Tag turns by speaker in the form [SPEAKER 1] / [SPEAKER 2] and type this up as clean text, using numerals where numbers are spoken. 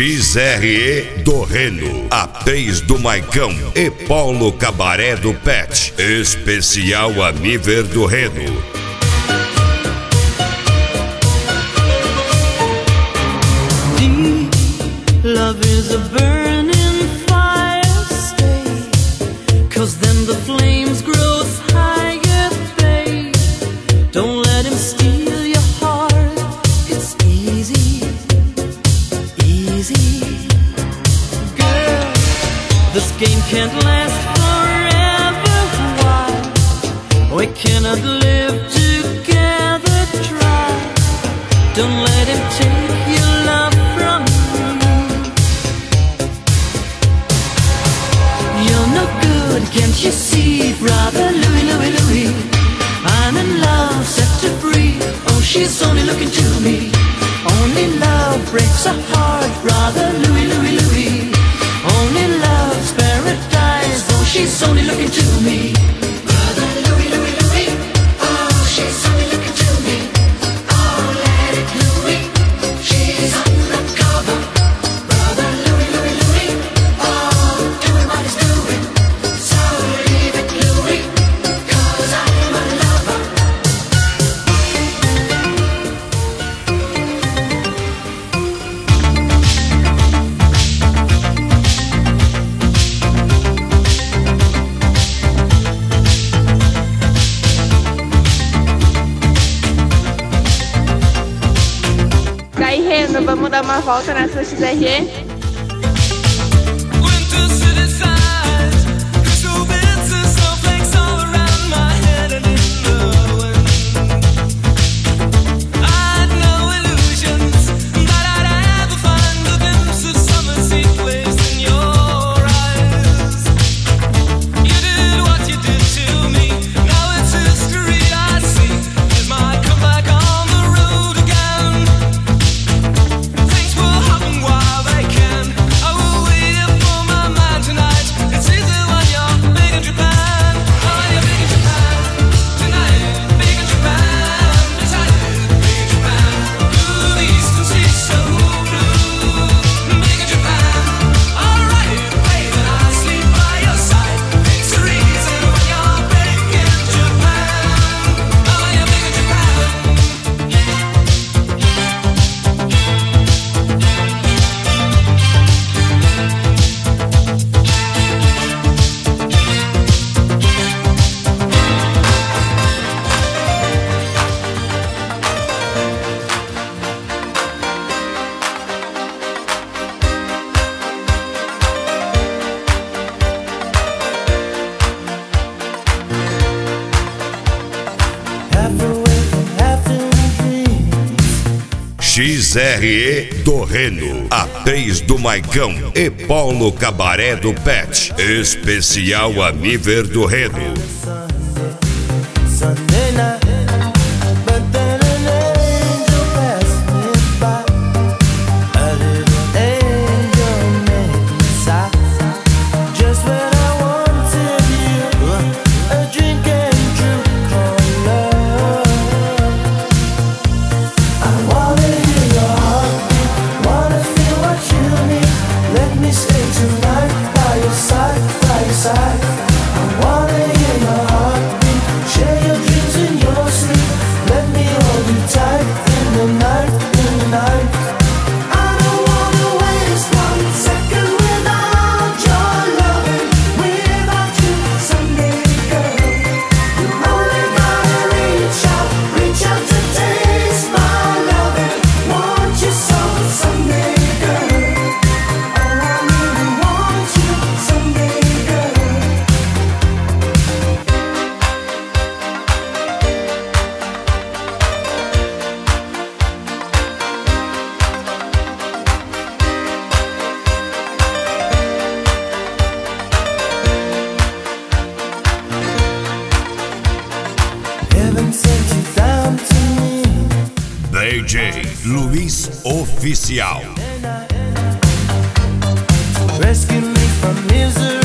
[SPEAKER 1] XRE do Reno, Atriz do Maicão e Polo Cabaré do Pet. Especial Aniver do Reno.
[SPEAKER 2] Love is a burning fire, stay, 'cause then the flames grow higher, babe. Don't let him steal your heart, it's easy, easy. Girl, this game can't last forever, why? We cannot live together, try. Don't let him take your love from you. Can't you see, brother Louie, Louie, Louie? I'm in love, set to free. Oh, she's only looking to me. Only love breaks a heart, brother Louie, Louie, Louie. Only love's paradise. Oh, she's only looking to me. Brother Louie, Louie, Louie. Oh, she's only looking to me. Oh, let it Louie. She's undercover. Brother Louie, Louie, Louie. Oh, doing what he's doing.
[SPEAKER 3] Vamos dar uma volta nessa XRE?
[SPEAKER 1] XRE do Reno, Atriz do Maicão e Polo Cabaré do Pet. Especial Aniver do Reno. DJ Luiz Oficial.
[SPEAKER 2] Rescue me from misery.